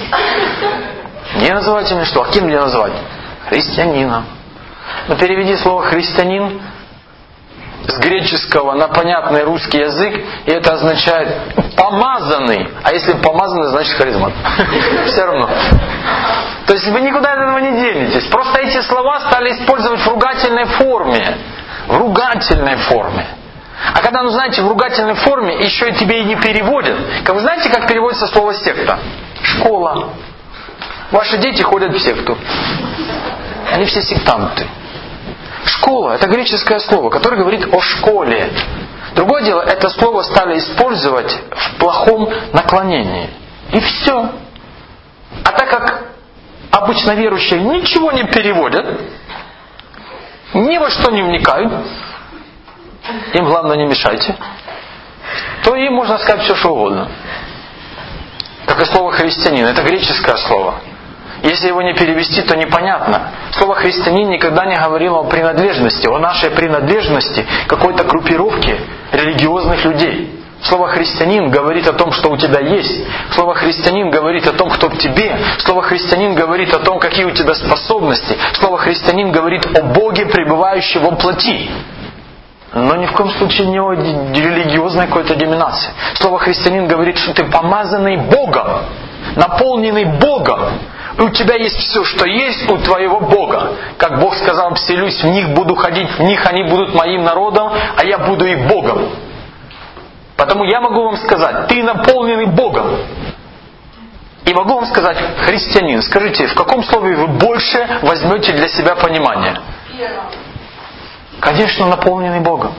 Speaker 1: Не называйте меня что? А кем меня называть? Христианином. Но переведи слово «христианин» с греческого на понятный русский язык, и это означает «помазанный». А если помазанный, значит харизмат. Все равно. То есть вы никуда от этого не денетесь. Просто эти слова стали использовать в ругательной форме. В ругательной форме. А когда, ну знаете, в ругательной форме еще и тебе и не переводят. Как вы знаете, как переводится слово «секта»? Школа. Ваши дети ходят в секту. Они все сектанты. Школа – это греческое слово, которое говорит о школе. Другое дело, это слово стали использовать в плохом наклонении. И все. А так как обычно верующие ничего не переводят, ни во что не вникают, им главное не мешайте, то им можно сказать все, что угодно. Как и слово «христианин» – это греческое слово. Если его не перевести, то непонятно. Слово «христианин» никогда не говорило о принадлежности, о нашей принадлежности какой-то группировке религиозных людей. Слово «христианин» говорит о том, что у тебя есть. Слово «христианин» говорит о том, кто в тебе. Слово «христианин» говорит о том, какие у тебя способности. Слово «христианин» говорит о Боге, пребывающем во плоти. Но ни в коем случае не о религиозной какой-то доминации. Слово «христианин» говорит, что ты помазанный Богом, наполненный Богом. И у тебя есть все, что есть у твоего Бога. Как Бог сказал, вселюсь в них, буду ходить в них, они будут моим народом, а я буду их Богом. Поэтому я могу вам сказать, ты наполненный Богом. И могу вам сказать, христианин, скажите, в каком слове вы больше возьмете для себя понимание? Конечно, наполненный Богом.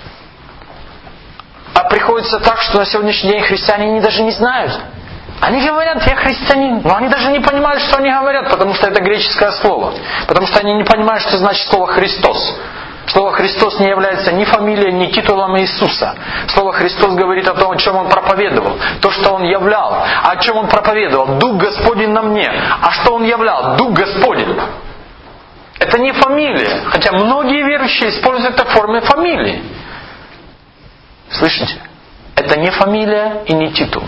Speaker 1: А приходится так, что на сегодняшний день христиане они даже не знают. Они говорят, я христианин, но они даже не понимают, что они говорят, потому что это греческое слово. Потому что они не понимают, что значит слово «Христос». Слово «Христос» не является ни фамилией, ни титулом Иисуса. Слово «Христос» говорит о том, о чем Он проповедовал. То, что Он являл. А о чем Он проповедовал? Дух Господень на мне. А что Он являл? Дух Господень. Это не фамилия, хотя многие верующие используют это в форме фамилии. Слышите? Это не фамилия и не титул.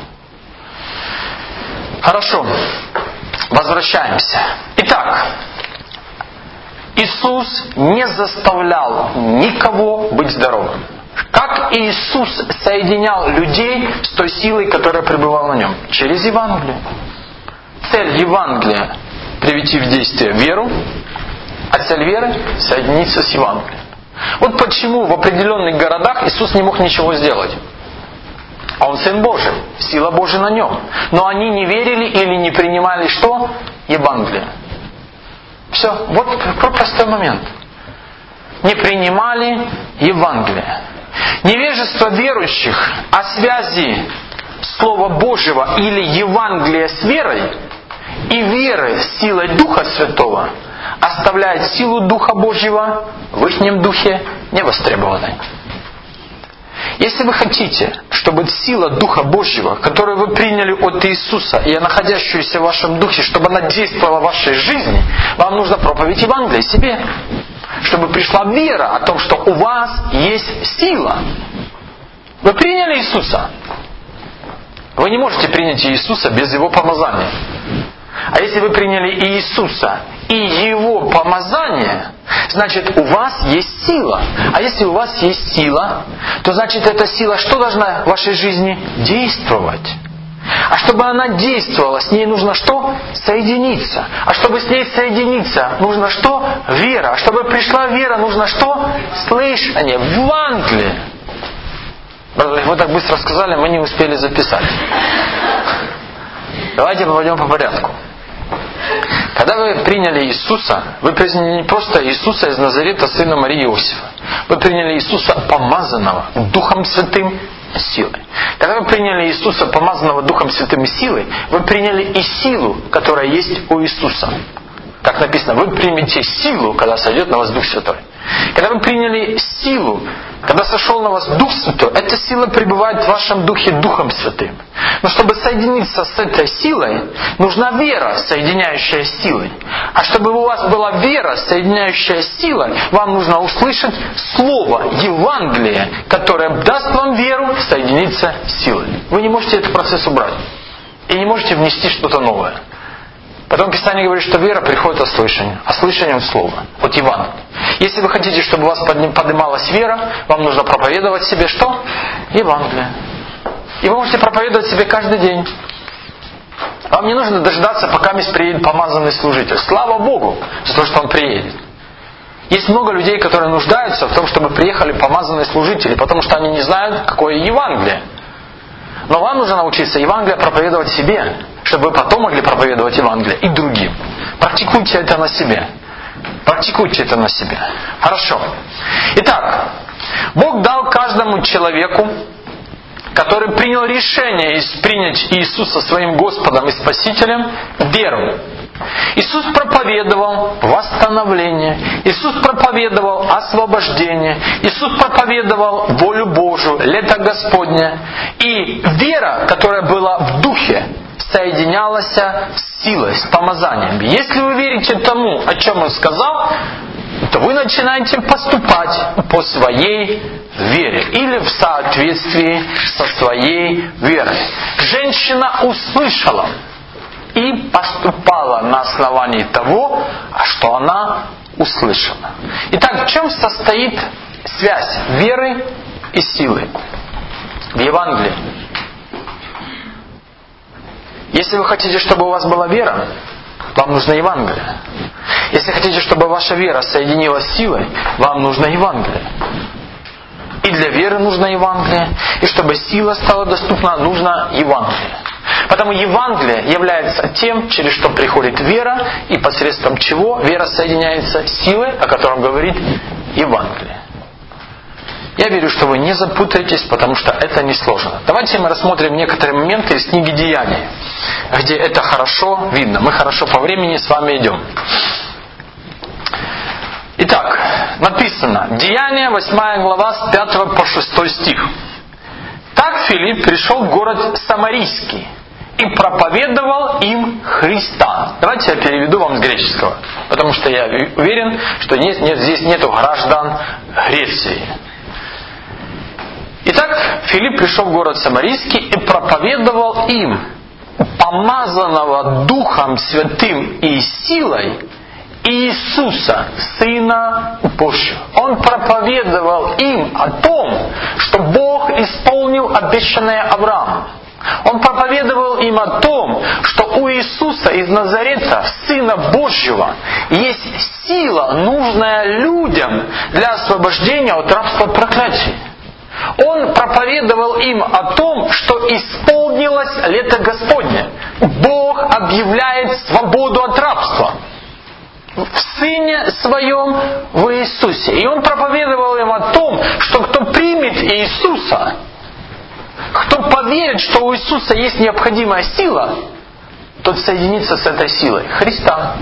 Speaker 1: Хорошо. Возвращаемся. Итак, Иисус не заставлял никого быть здоровым. Как Иисус соединял людей с той силой, которая пребывала на нем? Через Евангелие. Цель Евангелия – привести в действие веру, а цель веры – соединиться с Евангелием. Вот почему в определенных городах Иисус не мог ничего сделать. А Он Сын Божий, сила Божия на Нем. Но они не верили или не принимали что? Евангелие. Все, вот простой момент. Не принимали Евангелие. Невежество верующих о связи Слова Божьего или Евангелия с верой и веры с силой Духа Святого оставляет силу Духа Божьего в ихнем духе невостребованной. Если вы хотите, чтобы сила Духа Божьего, которую вы приняли от Иисуса и находящуюся в вашем духе, чтобы она действовала в вашей жизни, вам нужно проповедь Евангелия себе. Чтобы пришла вера о том, что у вас есть сила. Вы приняли Иисуса? Вы не можете принять Иисуса без Его помазания. А если вы приняли Иисуса и Его помазание, значит у вас есть сила. А если у вас есть сила, то значит эта сила что должна в вашей жизни? Действовать. А чтобы она действовала, с ней нужно что? Соединиться. А чтобы с ней соединиться, нужно что? Вера. А чтобы пришла вера, нужно что? Слышание. Евангелие. Вы так быстро сказали, мы не успели записать. Давайте пойдем по порядку. Когда вы приняли Иисуса, вы приняли не просто Иисуса из Назарета, сына Марии Иосифа. Вы приняли Иисуса помазанного Духом Святым силой. Когда вы приняли Иисуса, помазанного Духом Святым и силой, вы приняли и силу, которая есть у Иисуса. Как написано, вы примете силу, когда сойдет на вас Дух Святой. Когда вы приняли силу, когда сошел на вас Дух Святой, эта сила пребывает в вашем духе Духом Святым. Но чтобы соединиться с этой силой, нужна вера, соединяющая с силой. А чтобы у вас была вера, соединяющая с силой, вам нужно услышать Слово, Евангелие, которое даст вам веру соединиться с силой. Вы не можете этот процесс убрать. И не можете внести что-то новое. Потом Писание говорит, что вера приходит от слышания, а слышание от Слова, от Евангелия. Если вы хотите, чтобы у вас поднималась вера, вам нужно проповедовать себе что? Евангелие. И вы можете проповедовать себе каждый день. Вам не нужно дождаться, пока приедет помазанный служитель. Слава Богу за то, что он приедет. Есть много людей, которые нуждаются в том, чтобы приехали помазанные служители, потому что они не знают, какое Евангелие. Но вам нужно научиться Евангелие проповедовать себе, чтобы вы потом могли проповедовать Евангелие и другим. Практикуйте это на себе. Практикуйте это на себе. Хорошо. Итак, Бог дал каждому человеку, который принял решение принять Иисуса своим Господом и Спасителем, веру. Иисус проповедовал восстановление. Иисус проповедовал освобождение. Иисус проповедовал волю Божию, лето Господне. И вера, которая была в Духе, соединялась с силой, с помазанием. Если вы верите тому, о чем Он сказал, то вы начинаете поступать по своей вере или в соответствии со своей верой. Женщина услышала и поступала на основании того, что она услышала. Итак, в чем состоит связь веры и силы? В Евангелии. Если вы хотите, чтобы у вас была вера, вам нужно Евангелие. Если хотите, чтобы ваша вера соединилась с силой, вам нужно Евангелие. И для веры нужно Евангелие, и чтобы сила стала доступна, нужно Евангелие. Потому Евангелие является тем, через что приходит вера, и посредством чего вера соединяется с силой, о котором говорит Евангелие. Я верю, что вы не запутаетесь, потому что это несложно. Давайте мы рассмотрим некоторые моменты из книги Деяний, где это хорошо видно. Мы хорошо по времени с вами идем. Итак, написано, Деяния, восьмая глава, с пятого по шестой стих. Так Филипп пришел в город Самарийский и проповедовал им Христа. Давайте я переведу вам с греческого, потому что я уверен, что нет, нет, здесь нету граждан Греции. Итак, Филипп пришел в город Самарийский и проповедовал им помазанного Духом Святым и силой Иисуса, Сына Божьего. Он проповедовал им о том, что Бог исполнил обещанное Аврааму. Он проповедовал им о том, что у Иисуса из Назарета, Сына Божьего, есть сила, нужная людям для освобождения от рабства проклятия. Он проповедовал им о том, что исполнилось лето Господне. Бог объявляет свободу от рабства в Сыне Своем, в Иисусе. И Он проповедовал им о том, что кто примет Иисуса, кто поверит, что у Иисуса есть необходимая сила, тот соединится с этой силой Христа.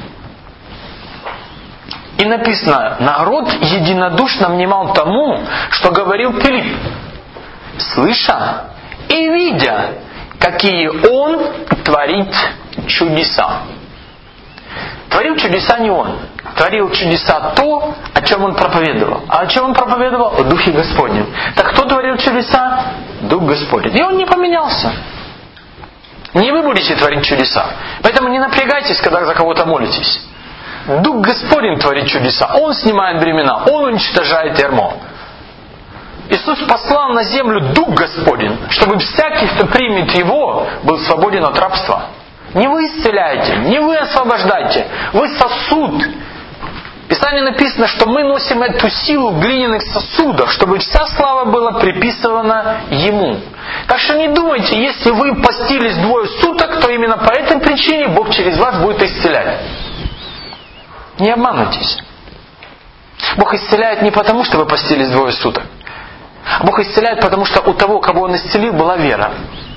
Speaker 1: И написано, народ единодушно внимал тому, что говорил Филипп, слыша и видя, какие он творит чудеса. Творил чудеса не он. Творил чудеса то, о чем он проповедовал. А о чем он проповедовал? О Духе Господнем. Так кто творил чудеса? Дух Господень. И он не поменялся. Не вы будете творить чудеса. Поэтому не напрягайтесь, когда за кого-то молитесь. Дух Господень творит чудеса. Он снимает бремена. Он уничтожает ярмо. Иисус послал на землю Дух Господень, чтобы всякий, кто примет Его, был свободен от рабства. Не вы исцеляете, не вы освобождаете. Вы сосуд. В Писании написано, что мы носим эту силу в глиняных сосудах, чтобы вся слава была приписывана Ему. Так что не думайте, если вы постились двое суток, то именно по этой причине Бог через вас будет исцелять. Не обманывайтесь. Бог исцеляет не потому, что вы постились двое суток. Бог исцеляет, потому что у того, кого Он исцелил, была вера.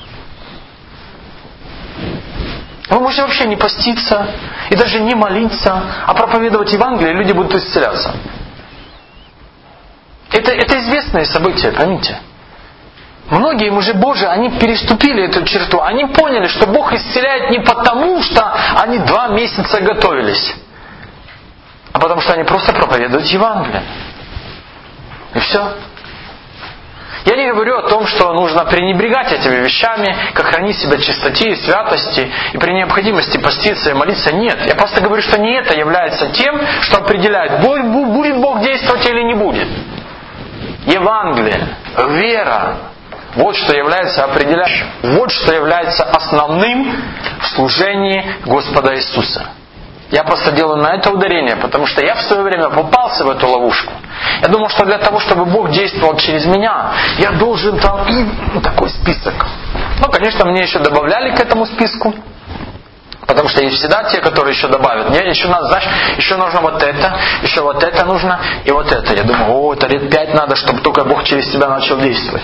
Speaker 1: Вы можете вообще не поститься и даже не молиться, а проповедовать Евангелие, и люди будут исцеляться. Это, это известные события, поймите. Многие мужи Божии, они переступили эту черту. Они поняли, что Бог исцеляет не потому, что они два месяца готовились, а потому что они просто проповедуют Евангелие. И все. Я не говорю о том, что нужно пренебрегать этими вещами, как хранить себя в чистоте и святости, и при необходимости поститься и молиться. Нет. Я просто говорю, что не это является тем, что определяет, будет Бог действовать или не будет. Евангелие, вера, вот что является определяющим. Вот что является основным в служении Господа Иисуса. Я просто делаю на это ударение, потому что я в свое время попался в эту ловушку. Я думал, что для того, чтобы Бог действовал через меня, я должен там и такой список. Ну, конечно, мне еще добавляли к этому списку. Потому что есть всегда те, которые еще добавят. Мне еще надо, знаешь, еще нужно вот это, еще вот это нужно, и вот это. Я думаю, о, это лет пять надо, чтобы только Бог через тебя начал действовать.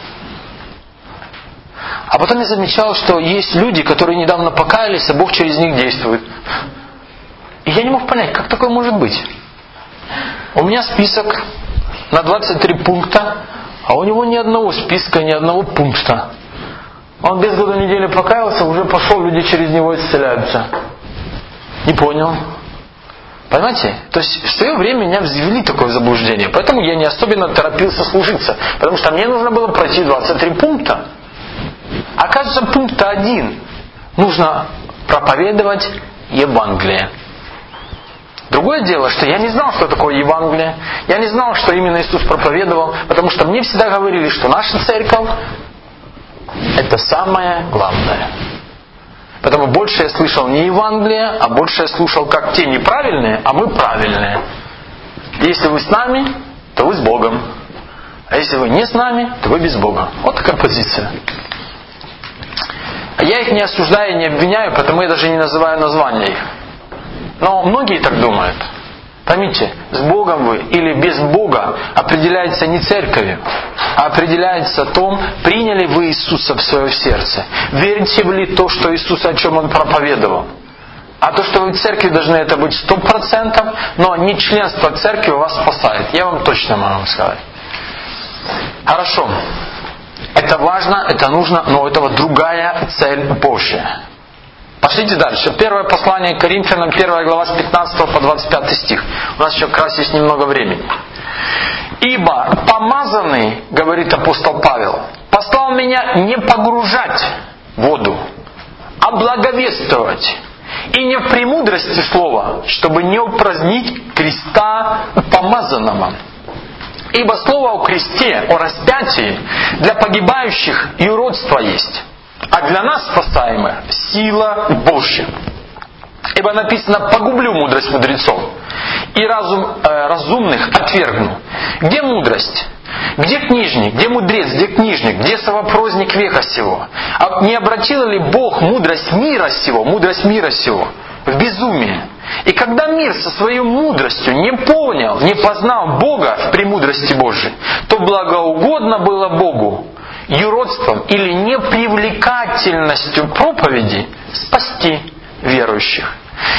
Speaker 1: А потом я замечал, что есть люди, которые недавно покаялись, а Бог через них действует. И я не мог понять, как такое может быть. У меня список на двадцать три пункта, а у него ни одного списка, ни одного пункта. Он без года недели покаялся, уже пошел, люди через него исцеляются. Не понял. Понимаете? То есть в свое время меня ввели такое заблуждение. Поэтому я не особенно торопился служиться. Потому что мне нужно было пройти двадцать три пункта. Оказывается, пункт один. Нужно проповедовать Евангелие. Другое дело, что я не знал, что такое Евангелие. Я не знал, что именно Иисус проповедовал. Потому что мне всегда говорили, что наша церковь — это самое главное. Потому больше я слышал не Евангелие, а больше я слушал, как те неправильные, а мы правильные. Если вы с нами, то вы с Богом. А если вы не с нами, то вы без Бога. Вот такая позиция. Я их не осуждаю, не обвиняю, потому я даже не называю названия их. Но многие так думают. Поймите, с Богом вы или без Бога определяется не церковью, а определяется том, приняли вы Иисуса в свое сердце. Верите ли в то, что Иисус, о чем Он проповедовал? А то, что вы в церкви должны это быть сто процентов, но не членство церкви вас спасает. Я вам точно могу сказать. Хорошо. Это важно, это нужно, но у этого другая цель Божья. Пошлите дальше. Первое послание к Коринфянам, первая глава с пятнадцатого по двадцать пятый стих. У нас еще как раз есть немного времени. «Ибо помазанный, — говорит апостол Павел, — послал меня не погружать в воду, а благовествовать, и не в премудрости слова, чтобы не упразднить креста помазанного. Ибо слово о кресте, о распятии для погибающих юродство есть, а для нас спасаемых сила Божья. Ибо написано: погублю мудрость мудрецов, и разум э, разумных отвергну. Где мудрость? Где книжник? Где мудрец? Где книжник? Где совопрозник века сего? А не обратил ли Бог мудрость мира сего, мудрость мира сего в безумие? И когда мир со своей мудростью не понял, не познал Бога в премудрости Божией, то благоугодно было Богу юродством или непривлекательностью проповеди спасти верующих.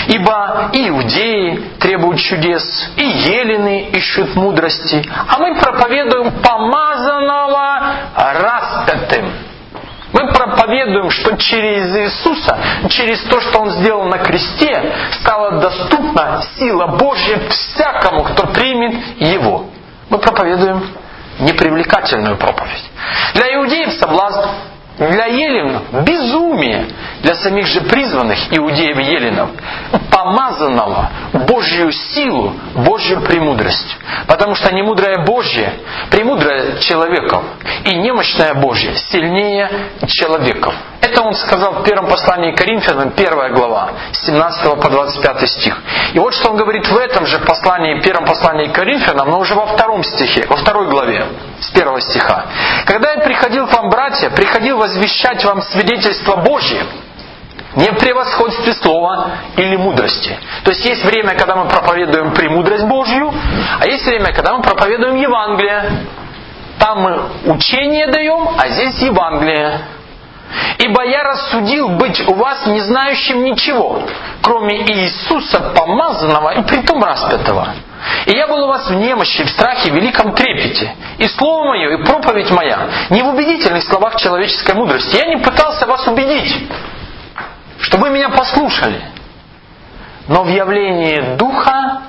Speaker 1: Ибо и иудеи требуют чудес, и елены ищут мудрости, а мы проповедуем помазанного распятым». Мы проповедуем, что через Иисуса, через то, что Он сделал на кресте, стала доступна сила Божья всякому, кто примет Его. Мы проповедуем непривлекательную проповедь. Для иудеев соблазн, для еленов безумие, для самих же призванных иудеев и еленов помазанного Божью силу, Божью премудрость. Потому что немудрое Божье премудрое человеков, и немощное Божье сильнее человеков. Это он сказал в первом послании к Коринфянам, первая глава, с семнадцатого по двадцать пятый стих. И вот что он говорит в этом же послании, первом послании к Коринфянам, но уже во втором стихе, во второй главе, с первого стиха. «Когда я приходил к вам, братья, приходил возвещать вам свидетельство Божье, не в превосходстве слова или мудрости». То есть есть время, когда мы проповедуем премудрость Божью, а есть время, когда мы проповедуем Евангелие. Там мы учение даем, а здесь Евангелие. «Ибо я рассудил быть у вас не знающим ничего, кроме Иисуса помазанного и притом распятого. И я был у вас в немощи, в страхе, в великом трепете. И слово мое, и проповедь моя не в убедительных словах человеческой мудрости. Я не пытался вас убедить, чтобы вы меня послушали, но в явлении Духа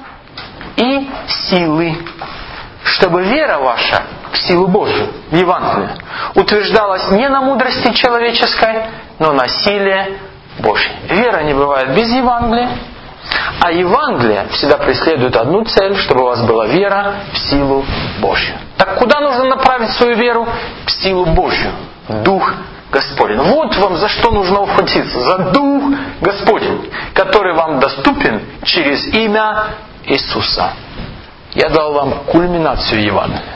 Speaker 1: и силы, чтобы вера ваша в силу Божию, в Евангелие, утверждалась не на мудрости человеческой, но на силе Божьей». Вера не бывает без Евангелия, а Евангелие всегда преследует одну цель, чтобы у вас была вера в силу Божью. Так куда нужно направить свою веру? В силу Божью. Дух Господень. Вот вам за что нужно ухватиться. За Дух Господень, который вам доступен через имя Иисуса. Я дал вам кульминацию Евангелия.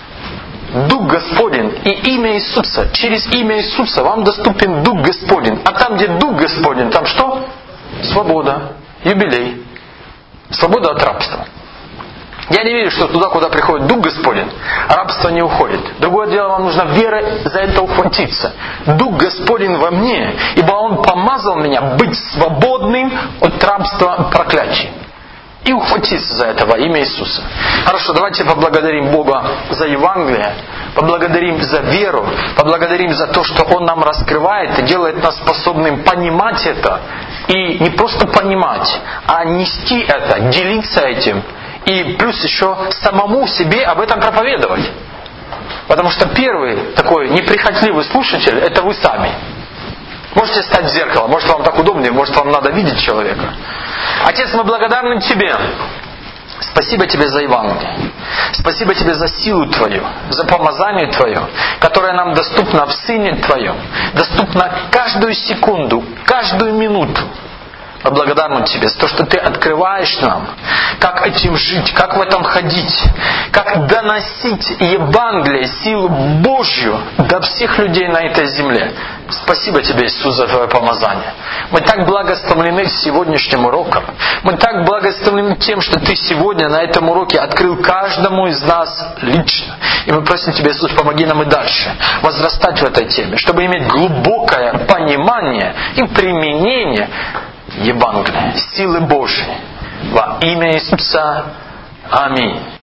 Speaker 1: Дух Господень и имя Иисуса. Через имя Иисуса вам доступен Дух Господень. А там, где Дух Господень, там что? Свобода. Юбилей. Свобода от рабства. Я не верю, что туда, куда приходит Дух Господень, рабство не уходит. Другое дело, вам нужно верой за это ухватиться. Дух Господень во мне, ибо Он помазал меня быть свободным от рабства проклятий. И ухватиться за это во имя Иисуса. Хорошо, давайте поблагодарим Бога за Евангелие, поблагодарим за веру, поблагодарим за то, что Он нам раскрывает и делает нас способным понимать это. И не просто понимать, а нести это, делиться этим. И плюс еще самому себе об этом проповедовать. Потому что первый такой неприхотливый слушатель — это вы сами. Можете стать в зеркало, может вам так удобнее, может вам надо видеть человека. Отец, мы благодарны Тебе. Спасибо Тебе за Евангелие. Спасибо Тебе за силу Твою, за помазание Твое, которое нам доступно в Сыне Твоем. Доступно каждую секунду, каждую минуту. Мы благодарны Тебе за то, что Ты открываешь нам, как этим жить, как в этом ходить, как доносить Евангелие, силу Божью до всех людей на этой земле. Спасибо Тебе, Иисус, за Твое помазание. Мы так благословлены сегодняшним уроком. Мы так благословлены тем, что Ты сегодня на этом уроке открыл каждому из нас лично. И мы просим Тебя, Иисус, помоги нам и дальше возрастать в этой теме, чтобы иметь глубокое понимание и применение Евангелия, силы Божьей. Во имя Иисуса. Аминь.